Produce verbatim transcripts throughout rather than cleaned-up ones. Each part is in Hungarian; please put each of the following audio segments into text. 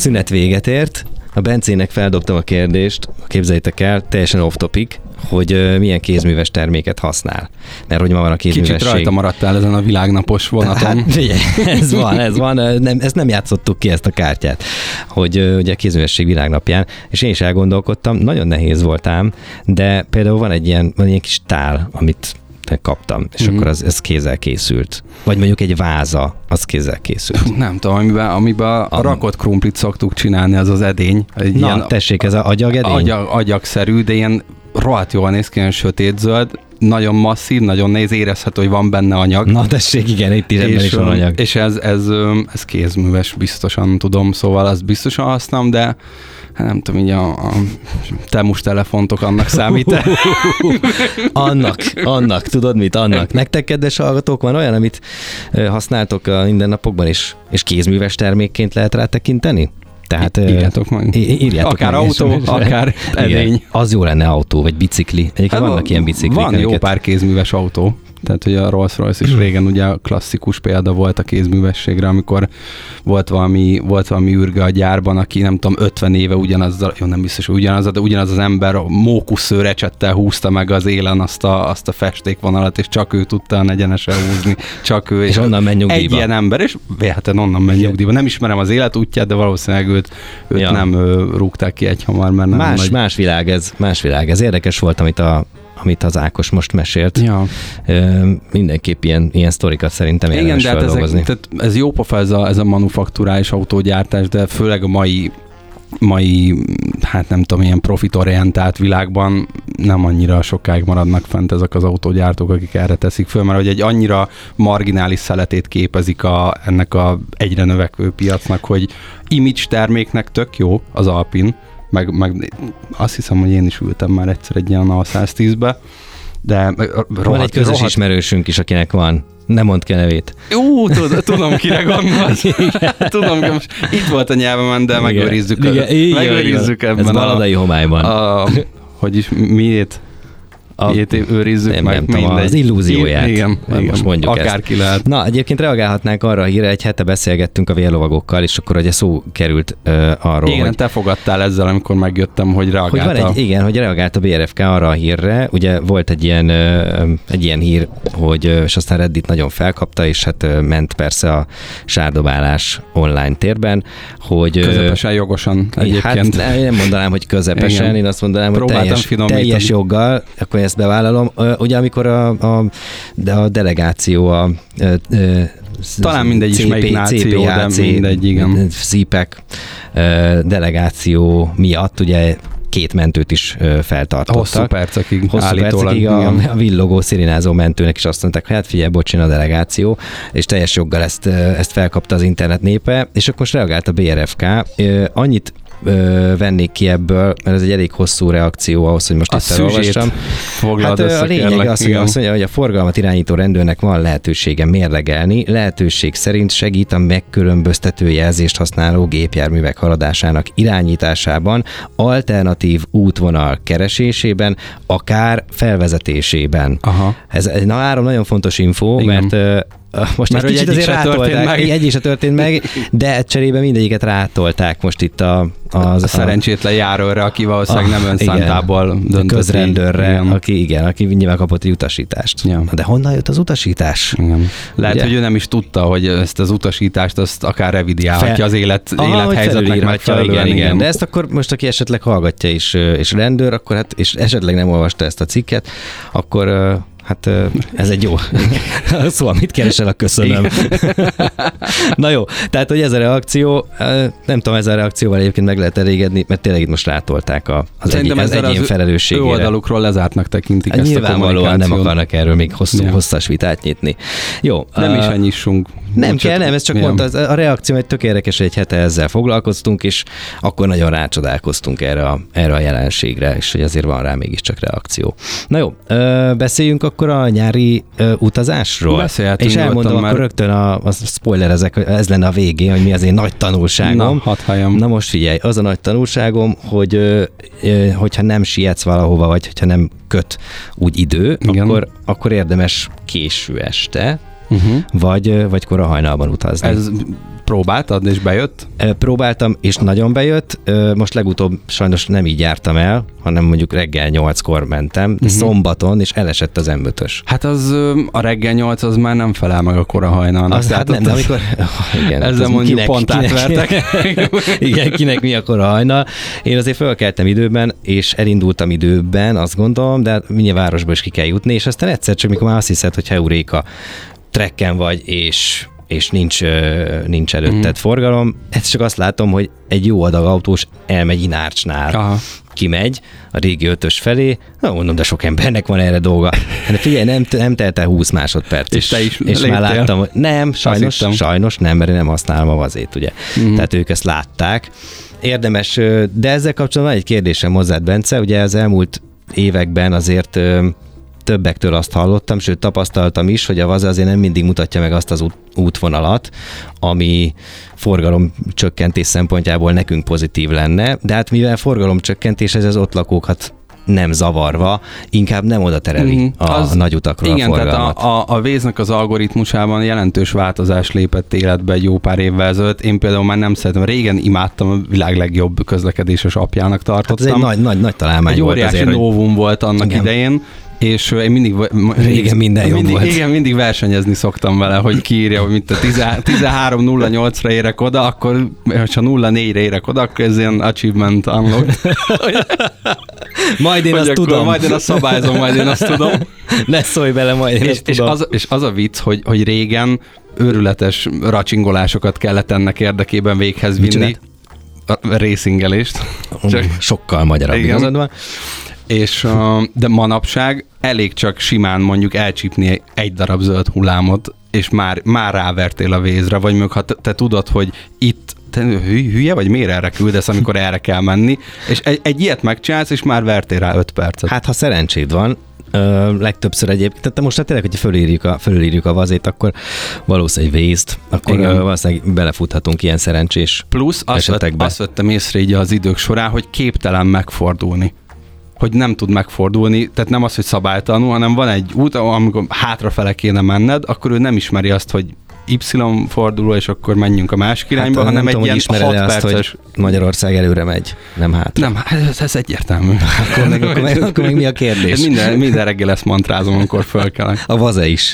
szünet véget ért, a Bencének feldobtam a kérdést, képzeljétek el, teljesen off-topic, hogy milyen kézműves terméket használ. Mert hogy ma van a kézművesség. Kicsit rajta maradtál ezen a világnapos vonaton. Hát figyelj, ez van, ez van, nem, ezt nem játszottuk ki, ezt a kártyát, hogy ugye a kézművesség világnapján, és én is elgondolkodtam, nagyon nehéz volt ám, de például van egy ilyen, van egy ilyen kis tál, amit kaptam, és mm-hmm. akkor az, ez kézzel készült. Vagy mondjuk egy váza, az kézzel készült. Nem tudom, amiben, amiben a, a rakott krumplit szoktuk csinálni, az az edény. Egy Na, ilyen tessék, ez az agyagedény? Agyag, agyagszerű, de ilyen rohadt jól néz ki, ilyen sötétzöld, nagyon masszív, nagyon nehéz, érezhető, hogy van benne anyag. Na tessék, igen, itt is ebben is van anyag. És ez, ez, ez kézműves, biztosan tudom, szóval azt biztosan használom, de hát nem tudom, így a, a temus telefontok annak számít. annak, annak, tudod mit, annak. Nektek, kedves hallgatók, van olyan, amit használtok a mindennapokban, és, és kézműves termékként lehet rá tekinteni? Tehát, írjátok meg. Írjátok akár meg, autó, és, akár edény. Az jó lenne autó, vagy bicikli. Egyébként hát vannak ilyen biciklik. Van jó pár kézműves autó. Tehát, hogy a Rolls-Royce is régen ugye a klasszikus példa volt a kézművességre, amikor volt valami, volt valami űrge a gyárban, aki nem tudom, ötven éve ugyanazzal, jó, nem biztos, hogy ugyanaz, de ugyanaz az ember mókuszszőr ecsettel húzta meg az élen azt a, azt a festékvonalat, és csak ő tudta egyenesen húzni, csak ő. És, és onnan menj nyugdíjba. Egy ilyen ember, és véletlenül onnan menj nyugdíjba. Nem ismerem az életútját, de valószínűleg őt, őt ja. nem ő, rúgták ki egy hamar, mert nem más, nagy... más világ ez, más világ ez. Érdekes volt, amit a amit az Ákos most mesélt. Ja. Mindenképp ilyen, ilyen sztorikat szerintem érdemes feldolgozni. Igen, de hát ezek, ez jó pofa ez a, ez a manufaktúrális autógyártás, de főleg a mai, mai, hát nem tudom, ilyen profitorientált világban nem annyira sokáig maradnak fent ezek az autógyártók, akik erre teszik föl, mert hogy egy annyira marginális szeletét képezik a, ennek a egyre növekvő piacnak, hogy image terméknek tök jó az Alpine, Meg, meg azt hiszem, hogy én is ültem már egyszer egy ilyen a száztízbe, de rohadt, van egy közös rohadt... ismerősünk is, akinek van. Nem mondd ki a nevét. Ú, tudom, tudom kire gondolsz. tudom, most itt volt a nyelvemen, de megőrizzük, igen, a, igen, megőrizzük igen. ebben Ez baladai homályban. A, hogy is, miért? A, Ilyet őrizzük nem, meg, nem tudom, mindegy. az illúzióját. Igen, igen, most mondjuk akárki ezt. lehet. Na, egyébként reagálhatnánk arra a hírre, egy hete beszélgettünk a vérlovagokkal, és akkor ugye szó került uh, arról, igen, hogy... te fogadtál ezzel, amikor megjöttem, hogy reagált. Hogy van egy, igen, hogy reagált a bé er ef ká arra a hírre. Ugye volt egy ilyen, uh, egy ilyen hír, hogy, uh, és aztán Reddit nagyon felkapta, és hát uh, ment persze a sárdobálás online térben, hogy... Uh, közepesen jogosan egyébként. Hát én nem mondanám, hogy közepesen, igen. Én azt mondanám, hogy teljes, teljes joggal, akkor ezt bevállalom. Ugye amikor a, a, de a delegáció a, a, a talán mindegy is melyik náció, de mindegy, igen. szípek delegáció miatt ugye két mentőt is feltartottak. Hosszú percekig Hosszú állítólag. percekig a, a villogó, szirénázó mentőnek is azt mondták, hogy hát figyelj, bocsin a delegáció, és teljes joggal ezt, ezt felkapta az internet népe, és akkor most reagált a bé er ef ká. Annyit Ö, vennék ki ebből, mert ez egy elég hosszú reakció ahhoz, hogy most a itt elolvassam. Hát a lényeg az, hogy azt mondja, hogy a forgalmat irányító rendőrnek van lehetősége mérlegelni, lehetőség szerint segít a megkülönböztető jelzést használó gépjárművek haladásának irányításában, alternatív útvonal keresésében, akár felvezetésében. Aha. Ez egy na, három nagyon fontos info, igen. mert most mert egy kicsit azért rátolták, egy is történt meg, de cserébe mindegyiket rátolták most itt a, az, a szerencsétlen járóra, aki valószínűleg nem önszántából döntött. Közrendőrre, igen. aki igen, aki nyilván kapott egy utasítást. Ja. De honnan jött az utasítás? Igen. Lehet, ugye? Hogy ő nem is tudta, hogy ezt az utasítást azt akár revidiálhatja Fel... az élet, Aha, élethelyzetnek megfelelően. Igen, igen. De ezt akkor most, aki esetleg hallgatja és, és rendőr, akkor hát, és esetleg nem olvasta ezt a cikket, akkor hát ez egy jó szóval mit keresel a köszönöm. Na jó, tehát hogy ez a reakció, nem tudom, ez a reakcióval egyébként meg lehet elégedni, mert tényleg itt most rátolták a, az, egy, az egyén felelősségére. Ő oldalukról lezártnak tekintik hát ezt a kommunikációt. Nem akarnak erről még hosszú, ja. hosszas vitát nyitni. Jó. Nem uh, is ennyissunk. Nem kell, nem, ez csak igen. mondta, a reakció egy tök érdekes, egy hete ezzel foglalkoztunk, és akkor nagyon rácsodálkoztunk erre a, erre a jelenségre, és hogy azért van rá mégiscsak reakció. Na jó, beszéljünk akkor a nyári utazásról. Beszélhetünk. És elmondom akkor már... rögtön, a, a spoilerezek, ez lenne a végén, hogy mi az én nagy tanulságom. Na, hadd halljam. Na most figyelj, az a nagy tanulságom, hogy hogyha nem sietsz valahova, vagy hogyha nem köt úgy idő, akkor, akkor érdemes késő este, Uh-huh. Vagy, vagy kora hajnalban utazni. Ez próbáltad, és bejött? Próbáltam, és nagyon bejött. Most legutóbb sajnos nem így jártam el, hanem mondjuk reggel nyolckor mentem, de uh-huh. szombaton, és elesett az em ötös. Hát az a reggel nyolc az már nem felel meg a kora hajnalnak. Az, hát nem, de amikor... Oh, igen, ezzel mondjuk kinek, pont kinek, átvertek. Igen, kinek mi a kora hajnal. Én azért fölkeltem időben, és elindultam időben, azt gondolom, de mindjárt városba is ki kell jutni, és aztán egyszer csak, mikor már azt hiszed, hogy heuréka, trekken vagy, és és nincs, nincs előtted mm. forgalom. Ezt csak azt látom, hogy egy jó adag autós elmegy Inárcsnál. Aha. Kimegy a régi ötös felé, na mondom, de sok embernek van erre dolga. De figyelj, nem, nem telt el húsz másodperc. És te is És léptél. már láttam, hogy nem, sajnos, sajnos nem, mert én nem használom a vazét, ugye. Mm. Tehát ők ezt látták. Érdemes, de ezzel kapcsolatban van egy kérdésem hozzád, Bence, ugye az elmúlt években azért többektől azt hallottam, sőt tapasztaltam is, hogy a vaze azért nem mindig mutatja meg azt az út, útvonalat, ami forgalomcsökkentés szempontjából nekünk pozitív lenne, de hát mivel forgalomcsökkentés, ez az ott lakókat nem zavarva, inkább nem oda tereli mm, a az, nagy utakról igen, a forgalmat. Tehát a, a, a Waze-nek az algoritmusában jelentős változás lépett életbe egy jó pár évvel ezelőtt. Én például már nem szeretem, régen imádtam, a világ legjobb közlekedéses apjának tartottam. Hát ez egy nagy, nagy, nagy találmány egy volt óriási azért, novum hogy... volt annak igen. idején, és én mindig... Régen minden jobb mindig, volt. Igen, mindig versenyezni szoktam vele, hogy kiírja, hogy mint a tizenhárom nulla nyolcra érek oda, akkor, ha nulla négyre érek oda, akkor ez ilyen achievement unlocked. Majd én azt tudom. Majd én azt szabályzom, majd én azt tudom. Ne szólj bele, majd én és, azt és tudom. Az, és az a vicc, hogy, hogy régen őrületes racsingolásokat kellett ennek érdekében véghez vinni. Micsodat? A racingelést. Csak... Sokkal magyarabb igazad van. És, de manapság elég csak simán mondjuk elcsípni egy darab zöld hullámot, és már, már rávertél a Waze-re, vagy még ha te, te tudod, hogy itt te hülye vagy, miért erre küldesz, amikor erre kell menni, és egy, egy ilyet megcsinálsz, és már vertél rá öt percet. Hát ha szerencséd van, Ö, legtöbbször egyébként, tehát most hát tényleg, hogyha fölírjuk a, fölírjuk a vazét, akkor valószínűleg egy Waze-t, akkor ö, valószínűleg belefuthatunk ilyen szerencsés Plusz azt, vett, azt vettem észre így az idők során, hogy képtelen megfordulni. Hogy nem tud megfordulni, tehát nem az, hogy szabálytalanul, hanem van egy út, amikor hátrafele kéne menned, akkor ő nem ismeri azt, hogy Y forduló, és akkor menjünk a másik irányba, hát, hanem egy tudom, ilyen hat azt, perces... hogy Magyarország előre megy, nem hátra. Nem, ez, ez egyértelmű. Akkor meg, akkor, meg, akkor meg mi a kérdés? Minden, minden reggel ezt mantrázom, amikor fölkelek. A vaze is.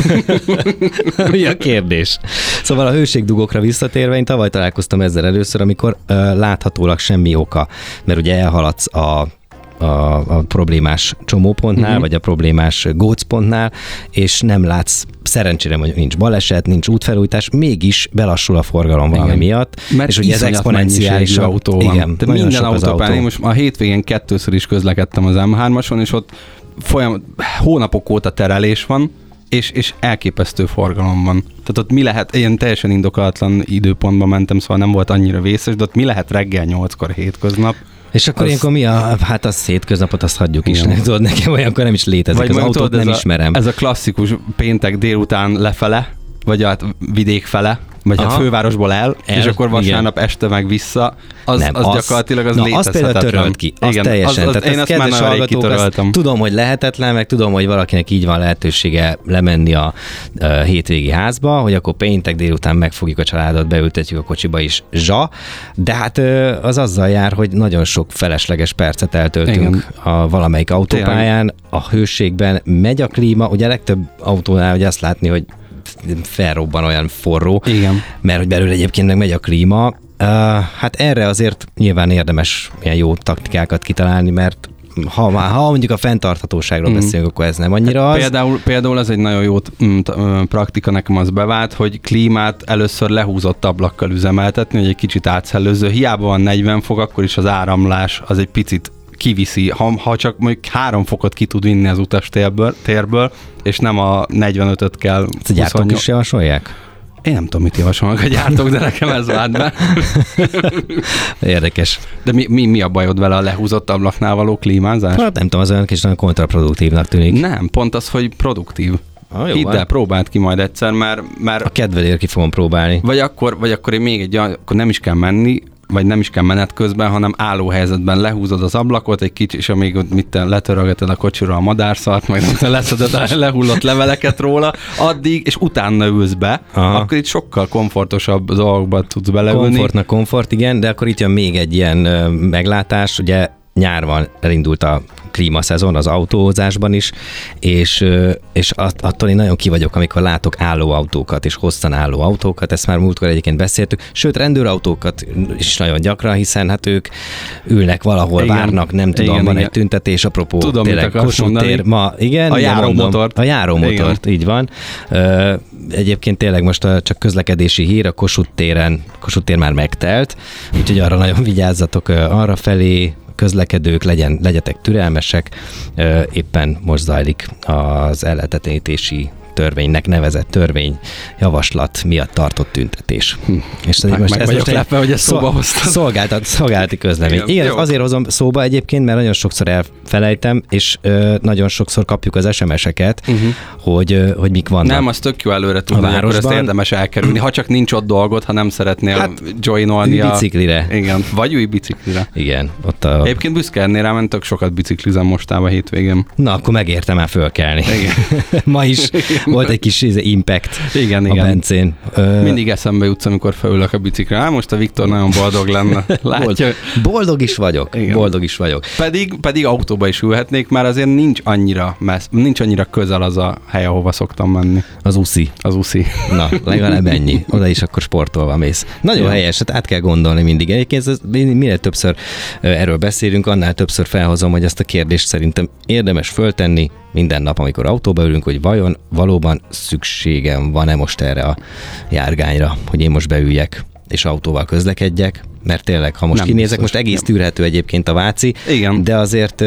Mi a kérdés? Szóval a hőségdugókra visszatérve, én tavaly találkoztam ezzel először, amikor uh, láthatólag semmi oka, mert ugye elhaladsz a A, a problémás csomópontnál, uh-huh. vagy a problémás gócpontnál, és nem látsz, szerencsére mondjuk nincs baleset, nincs útfelújítás, mégis belassul a forgalom igen. valami miatt. Mert és ugye ez exponenciális autó van. Igen, de minden autópályán, autó. Most a hétvégén kettőször is közlekedtem az em hármason, és ott folyam, hónapok óta terelés van, és, és elképesztő forgalom van. Tehát ott mi lehet, ilyen teljesen indokolatlan időpontban mentem, szóval nem volt annyira vészes, de ott mi lehet reggel nyolckor hétköznap. És akkor az... ilyenkor mi a, hát az hétköznapot, azt hagyjuk is. Nem tudod, nekem olyankor nem is létezik, vagy az autót tudod, nem ez ismerem. A, ez a klasszikus péntek délután lefele, vagy a vidék fele, vagy aha. hát fővárosból el, el, és akkor vasárnap igen. este meg vissza, az, nem, az, az gyakorlatilag az na, létezhetetlen. Azt például törölt ki, azt igen, teljesen. Az, az, én azt már nagyon kitöröltem. Tudom, hogy lehetetlen, meg tudom, hogy valakinek így van lehetősége lemenni a, a hétvégi házba, hogy akkor péntek délután megfogjuk a családot, beültetjük a kocsiba is, zsa, de hát az azzal jár, hogy nagyon sok felesleges percet eltöltünk igen. a valamelyik autópályán, tényleg. A hőségben megy a klíma, ugye a legtöbb autónál ugye azt látni, hogy felrobban olyan forró, igen. mert hogy belőle egyébként meg megy a klíma. Uh, hát erre azért nyilván érdemes ilyen jó taktikákat kitalálni, mert ha, ha mondjuk a fenntarthatóságról mm. beszélünk, akkor ez nem annyira az. Például, például ez egy nagyon jó praktika, nekem az bevált, hogy klímát először lehúzott ablakkal üzemeltetni, hogy egy kicsit átszellőző. Hiába van negyven fok, akkor is az áramlás az egy picit kiviszi, ha, ha csak mondjuk három fokot ki tud vinni az utas térből, térből és nem a negyvenötöt kell. Ezt a gyártók is javasolják? Én nem tudom, mit javasolnak a gyártók, de nekem ez vált be. Érdekes. De mi, mi, mi a bajod vele a lehúzott ablaknál való klímázás? Hát nem tudom, az olyan kis nagyon kontraproduktívnak tűnik. Nem, pont az, hogy produktív. Ah, hidd el, próbáld ki majd egyszer, mert, mert... A kedvedért ki fogom próbálni. Vagy akkor, vagy akkor én még egy, akkor nem is kell menni, vagy nem is kell menet közben, hanem álló helyzetben lehúzod az ablakot egy kicsit, és amíg ott mit letörölgeted a kocsiról a madárszart, meg leszeded a lehullott leveleket róla, addig, és utána ülsz be, aha, akkor itt sokkal komfortosabb dolgokba tudsz beleülni. Komfortnak komfort, igen, de akkor itt jön még egy ilyen ö, meglátás, ugye nyárban elindult a klímaszezon az autózásban is, és, és attól én nagyon ki vagyok, amikor látok álló autókat, és hosszan álló autókat, ezt már múltkor egyébként beszéltük, sőt rendőrautókat is nagyon gyakran, hiszen hát ők ülnek valahol, igen, várnak, nem tudom, igen, van igen. egy tüntetés, apropó, tudom, tényleg Kossuth tér, ma, igen, a járómotort. A járómotort, így van. Egyébként tényleg most a, csak közlekedési hír, a Kossuth téren, Kossuth tér már megtelt, úgyhogy arra nagyon vigyázzatok arra felé, közlekedők, legyen, legyetek türelmesek, éppen most zajlik az ellehetetlenítési törvénynek nevezett törvény javaslat miatt tartott tüntetés. Hm. És meg, most meg ez most lepve, hogy ezt szóba hoztad. Szolgáltat, szolgálati közlemény. Igen, Igen azért hozom szóba egyébként, mert nagyon sokszor elfelejtem, és ö, nagyon sokszor kapjuk az es em es-eket, uh-huh. hogy, ö, hogy mik vannak. Nem, az tök jó előre tudni, akkor ezt érdemes elkerülni. Ha csak nincs ott dolgot, ha nem szeretnél hát, joinolni a... biciklire. Igen, vagy új biciklire. Igen. Ott a... Egyébként büszke ennél rám, tök sokat biciklizem mostában hétvégén. Na, akkor megértem el fölkelni. Igen. Ma is volt egy kis impact igen, a igen. bencén. Mindig eszembe jutsz, amikor felülök a bicikre. Hát most a Viktor nagyon boldog lenne. Látja. Boldog is vagyok. Igen. Boldog is vagyok. Pedig, pedig autóba is ülhetnék, már azért nincs annyira messz, nincs annyira közel az a hely, ahova szoktam menni. Az uszi. Az uszi. Na, legalább ennyi. Oda is akkor sportolva mész. Nagyon ja. helyes, hát át kell gondolni mindig. Egyébként ez, minél többször erről beszélünk, annál többször felhozom, hogy ezt a kérdést szerintem érdemes föltenni minden nap, amikor autóba ülünk, hogy vajon valóban szükségem van-e most erre a járgányra, hogy én most beüljek és autóval közlekedjek, mert tényleg, ha most nem kinézek, biztos, most egész nem. tűrhető egyébként a Váci, igen. de azért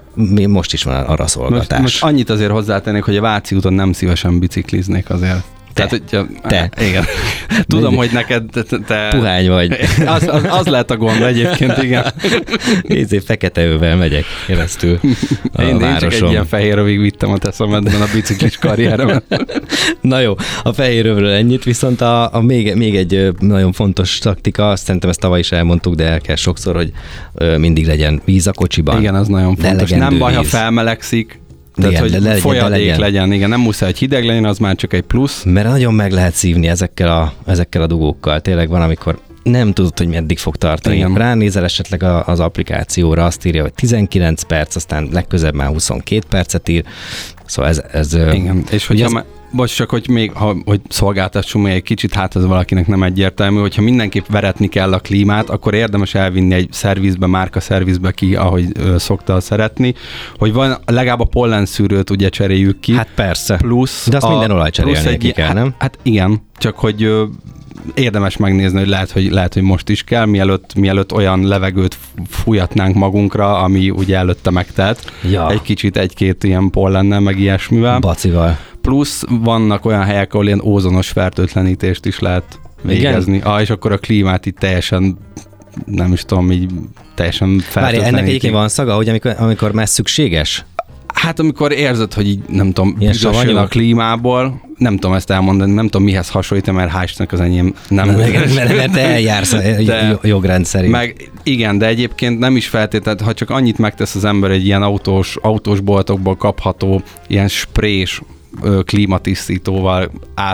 most is van arra szolgatás. Most, most annyit azért hozzátennék, hogy a Váci úton nem szívesen bicikliznék azért. Te. Tehát, hogyha, te. Igen. Tudom, hogy neked te, te... Puhány vagy. Az, az, az lehet a gond egyébként, igen. Nézzé, fekete ővel megyek keresztül a én, városon. Én csak egy ilyen fehér övig vittem a te szemedben a biciklis karrieremet. Na jó, a fehér övről ennyit, viszont a, a még, még egy nagyon fontos taktika, azt szerintem ezt tavaly is elmondtuk, de el kell sokszor, hogy mindig legyen víz a kocsiban. Igen, az nagyon fontos. Nem baj, ha felmelegszik, tehát, igen, hogy legyen, folyadék legyen. legyen. Igen, nem muszáj, hogy hideg legyen, az már csak egy plusz. Mert nagyon meg lehet szívni ezekkel a, ezekkel a dugókkal. Tényleg van, amikor nem tudod, hogy meddig fog tartani. Igen. Ránézel esetleg az applikációra, azt írja, hogy tizenkilenc perc, aztán legközebb már huszonkét percet ír. Szóval ez... ez igen, és hogyha ez... Bocs, csak hogy még, ha, hogy szolgáltassunk még egy kicsit, hát ez valakinek nem egyértelmű, hogyha mindenképp veretni kell a klímát, akkor érdemes elvinni egy szervizbe, márka szervizbe ki, ahogy ö, szokta szeretni, hogy van, legalább a pollenszűrőt ugye cseréljük ki. Hát persze. Plusz de azt a, minden olaj cserélni ki kell, hát, nem? Hát igen, csak hogy ö, érdemes megnézni, hogy lehet, hogy lehet, hogy most is kell, mielőtt, mielőtt olyan levegőt fújatnánk magunkra, ami ugye előtte megtelt. Ja. Egy kicsit egy-két ilyen pollennel, meg ilyesmivel. Bacival. Plusz vannak olyan helyek, ahol ilyen ózonos fertőtlenítést is lehet végezni. Ah, és akkor a klímát itt teljesen, nem is tudom, így teljesen fertőtlenítik. Várj, ennek egyébként van szaga, hogy amikor, amikor már szükséges? Hát amikor érzed, hogy így, nem tudom, büdös a klímából, nem tudom ezt elmondani, nem tudom mihez hasonlít, mert hál' Istennek az enyém nem. Mert, mert te eljársz a jogrend szerint. Meg igen, de egyébként nem is feltétlenül, ha csak annyit megtesz az ember egy ilyen autós, autós boltokból kapható, ilyen sprés klímatisztítóval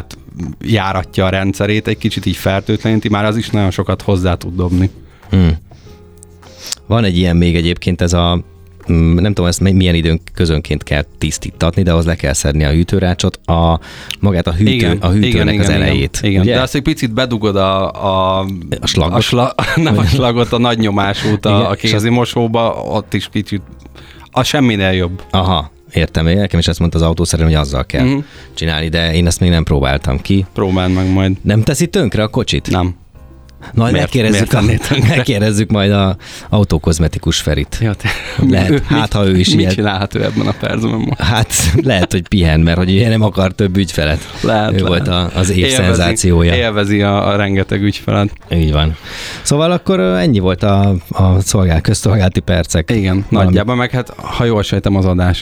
átjáratja a rendszerét, egy kicsit így fertőtleníti, már az is nagyon sokat hozzá tud dobni. Hmm. Van egy ilyen még egyébként, ez a nem tudom, ezt milyen időn közönként kell tisztítatni, de ahhoz le kell szedni a hűtőrácsot, a, magát a, hűtő, igen, a hűtőnek igen, az igen, elejét. Igen, de azt egy picit bedugod a, a, a slagot, a sla, nem a slagot, a nagy nyomásút a, a kézimosóba, ott is kicsit, az semminél jobb. Aha. Értem, nekem is ezt mondta az autószerelő, hogy azzal kell uh-huh. csinálni, de én ezt még nem próbáltam ki. Próbáld meg majd. Nem teszi tönkre a kocsit? Nem. Na, megkérdezzük, a, megkérdezzük majd a autókozmetikus Ferit. Ja, lehet, ő, hát ha ő is mit ilyen. Mit csinálhat ő ebben a percben ma? Hát lehet, hogy pihen, mert hogy nem akar több ügyfelet. Lehet, ő lehet. volt a, az év szenzációja. Élvezi a, a rengeteg ügyfelet. Így van. Szóval akkor ennyi volt a, a szolgál, közszolgálati percek. Igen, valami. Nagyjából meg hát, ha jól sejtem, az adás is.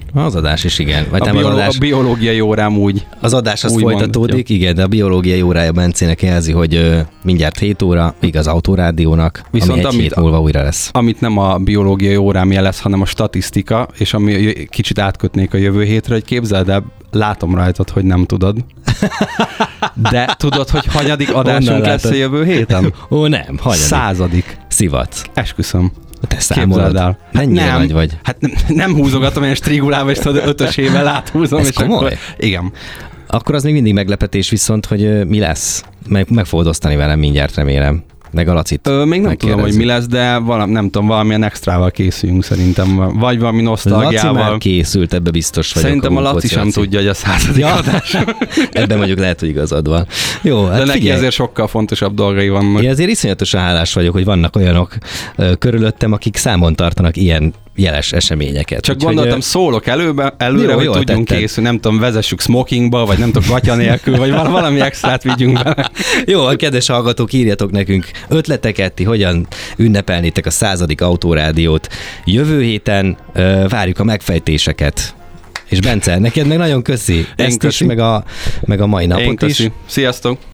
Az adás is, igen. Vagy A, nem bioló- az adás, a biológiai órám úgy. az adás az úgy folytatódik, mondhatja. igen, de a biológiai órája Bencének jelzi, hogy ö, mindjárt hét óra, igaz Autórádiónak, Viszont ami egy amit- hét múlva újra lesz. Amit nem a biológiai órám jelez, hanem a statisztika, és ami j- kicsit átkötnék a jövő hétre, hogy képzeld el, látom rajtad, hogy nem tudod. De tudod, hogy hanyadik adásunk Honnan lesz a látod? jövő héten? Ó, nem, hanyadik. Századik. Szivatsz. Esküszöm. Te Képzeld számolod. el. Mennyire nem, nagy vagy? Hát nem, nem húzogatom én strigulába, és tudod, ötösével áthúzom. Ez és komoly? Akkor, igen. Akkor az még mindig meglepetés viszont, hogy ö, mi lesz. Meg, meg fogod osztani velem mindjárt, remélem. Meg a Lacit. Ö, még nem tudom, hogy mi lesz, de valami, nem tudom, valamilyen extrával készüljünk szerintem. Vagy valami Laci már nosztalgiával. készült, ebbe biztos vagyok. Szerintem a Laci Bunkóci sem tudja, hogy a századik Ja. adás. Ebben mondjuk lehet, hogy igazad van. Jó, hát De neki figyelj. ezért sokkal fontosabb dolgai vannak. Én azért iszonyatosan hálás vagyok, hogy vannak olyanok ö, körülöttem, akik számon tartanak ilyen jeles eseményeket. Csak Úgyhogy, gondoltam, ö, szólok előbe, előre, Jó, hogy jól tudjunk tetted. készülni. Nem tudom, vezessük smokingba, vagy nem tudom, gatya nélkül, vagy val- valami extrát vigyünk bele. Jó, a kedves hallgatók, írjatok nekünk ötleteket, ti hogyan ünnepelnétek a századik Autórádiót. Jövő héten ö, várjuk a megfejtéseket. És Bence, neked meg nagyon köszi. Ezt is, köszi. meg a, meg a mai Én napot is. köszi. Sziasztok!